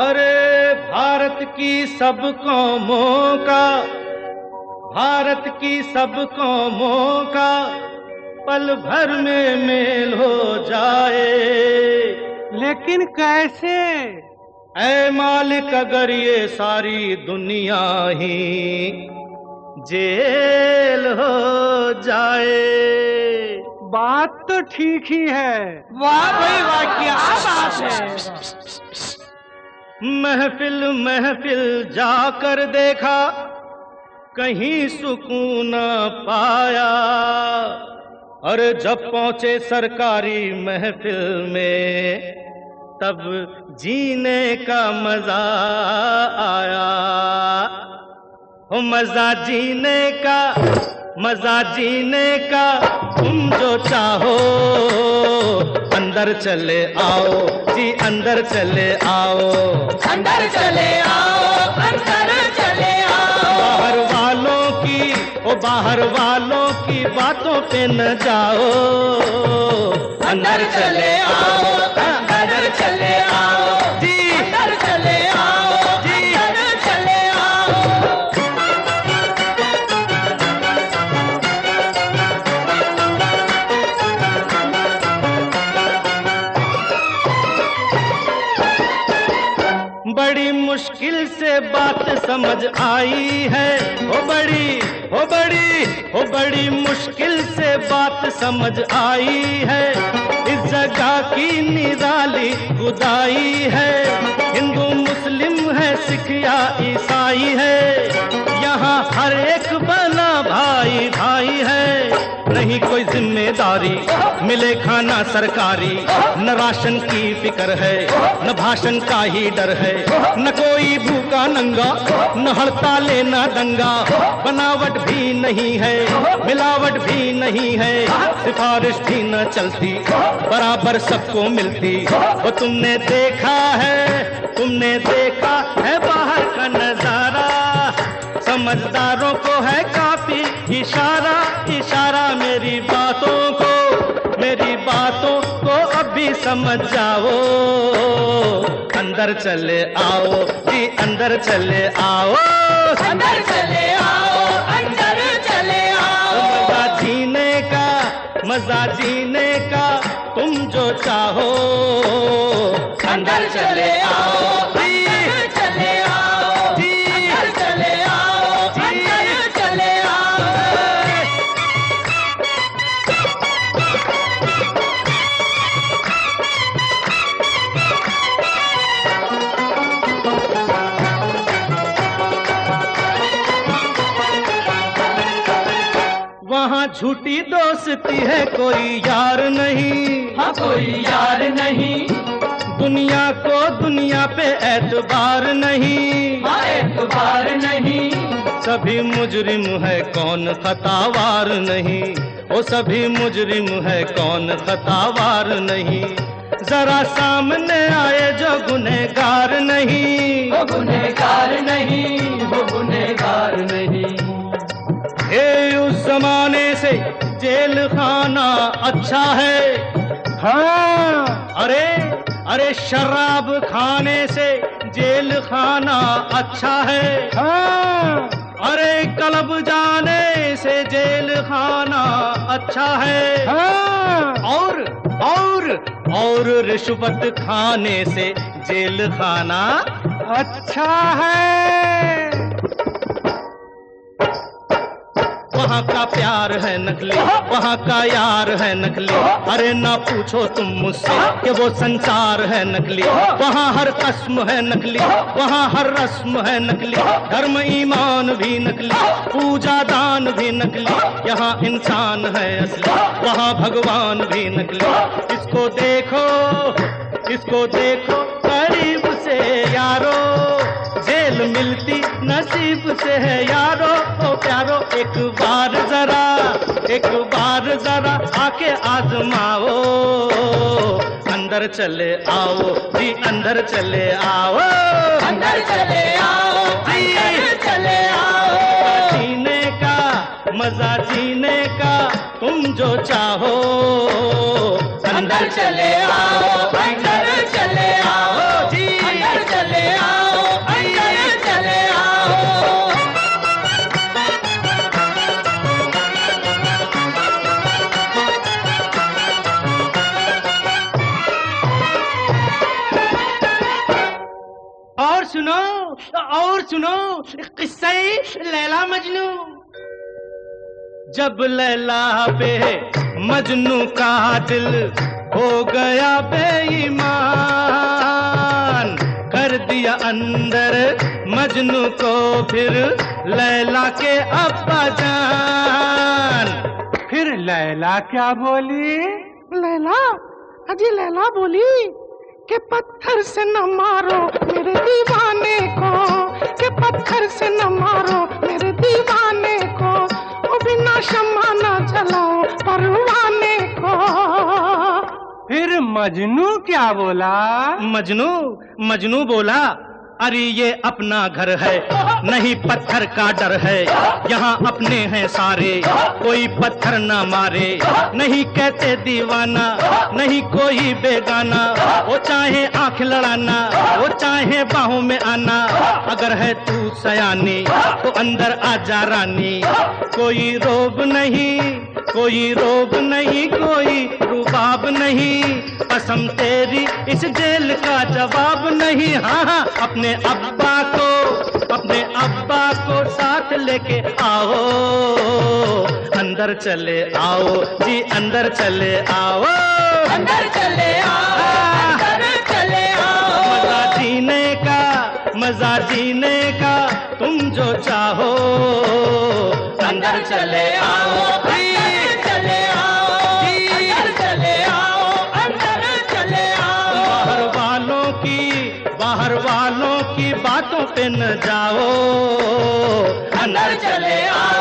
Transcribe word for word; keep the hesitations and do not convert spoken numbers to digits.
अरे भारत की सब कौमों का, भारत की सब कौमों का पल भर में मेल हो जाए। लेकिन कैसे? ऐ मालिक अगर ये सारी दुनिया ही जेल हो जाए। बात तो ठीक ही है। वाह भाई वाह, क्या बात है। महफिल महफिल जाकर देखा, कहीं सुकून न पाया। और जब पहुंचे सरकारी महफिल में, तब जीने का मजा आया। हो मजा जीने का, मजा जीने का, तुम जो चाहो अंदर चले आओ जी, अंदर चले आओ, अंदर चले आओ, अंदर चले आओ। बाहर वालों की, ओ बाहर वालों की बातों पे न जाओ, अंदर चले आओ, अंदर चले आओ जी, अंदर चले आओ जी, अंदर चले आओ। बड़ी मुश्किल से बात समझ आई है, ओ बड़ी ओ बड़ी ओ बड़ी मुश्किल से बात समझ आई है। इस जगह की निराली खुदाई है, हिंदू मुस्लिम है, सिख या ईसाई है, यहाँ हर एक बना भाई भाई है। नहीं कोई जिम्मेदारी, मिले खाना सरकारी, न राशन की फिक्र है, न भाषण का ही डर है, न कोई भूखा नंगा, न हड़ताले न दंगा। बनावट भी नहीं है, मिलावट भी नहीं है, सिफारिश भी न चलती, बराबर सबको मिलती। वो तुमने देखा है, तुमने देखा है बाहर का नजारा, समझदारों को है काफी इशारा इशारा। मेरी बातों को, मेरी बातों को अभी समझ जाओ, अंदर चले आओ जी, अंदर चले आओ, अंदर चले आओ, अंदर चले आओ। मजा जीने का, मजा जीने का, तुम जो चाहो अंदर चले आओ, अंदर चले आओ जी, अंदर चले आओ, अंदर चले आओ। वहाँ झूठी दोस्ती है, कोई यार नहीं, हाँ कोई यार नहीं, दुनिया को दुनिया पे एतबार नहीं, हाँ एतबार नहीं। सभी मुजरिम है, कौन खतावार नहीं, ओ सभी मुजरिम है, कौन खतावार नहीं। जरा सामने आए जो गुनहगार नहीं, वो गुनहगार नहीं, वो गुनहगार नहीं। ये उस जमाने से जेल खाना अच्छा है। हाँ, अरे अरे शराब खाने से जेल खाना अच्छा है। हाँ, अरे क्लब जाने से जेल खाना अच्छा है। हाँ, और और और रिश्वत खाने से जेल खाना अच्छा है। वहाँ का प्यार है नकली, वहाँ का यार है नकली, अरे ना पूछो तुम मुझसे कि वो संसार है नकली। वहाँ हर रस्म है नकली, वहाँ हर रस्म है नकली, धर्म ईमान भी नकली, पूजा दान भी नकली। यहाँ इंसान है असली, वहाँ भगवान भी नकली। इसको देखो, इसको देखो करीब से यारो, जेल मिलती नसीब से है यारो। ओ प्यारो एक बार जरा, एक बार जरा आके आजमाओ, अंदर चले आओ जी, अंदर चले आओ, अंदर चले आओ, अंदर चले आओ। जीने का, मजा जीने का, तुम जो चाहो अंदर चले आओ, अंदर चले आओ जी, अंदर चले आओ। और सुनो किस्सा लैला मजनू। जब लैला पे मजनू का दिल हो गया बेईमान, कर दिया अंदर मजनू को फिर लैला के अब्बा जान। फिर लैला क्या बोली? लैला, अजी लैला बोली कि पत्थर से न मारो मेरे दीवाने को, कि पत्थर से न मारो मेरे दीवाने को, वो बिना शम्मा न जलाओ परवाने को। फिर मजनू क्या बोला? मजनू मजनू बोला, अरे ये अपना घर है, नहीं पत्थर का डर है, यहाँ अपने हैं सारे, कोई पत्थर ना मारे, नहीं कहते दीवाना, नहीं कोई बेगाना, वो चाहे आंख लड़ाना, वो चाहे बाहों में आना, अगर है तू सयानी तो अंदर आजा रानी, कोई रोब नहीं, कोई रोब नहीं, कोई रुबाब नहीं, कसम तेरी इस जेल का जवाब नहीं। हाँ हाँ, अपने अब्बा को, अपने अब्बा को साथ लेके आओ, अंदर चले आओ जी, अंदर चले आओ, अंदर चले आओ, अंदर चले आओ। मजा जीने का, मजा जीने का तुम जो चाहो, अंदर चले आओ, अंदर चले आओ, अंदर चले आओ, अंदर चले आओ। बाहर वालों की, बाहर वालों की बातों पे न जाओ, अंदर चले आओ।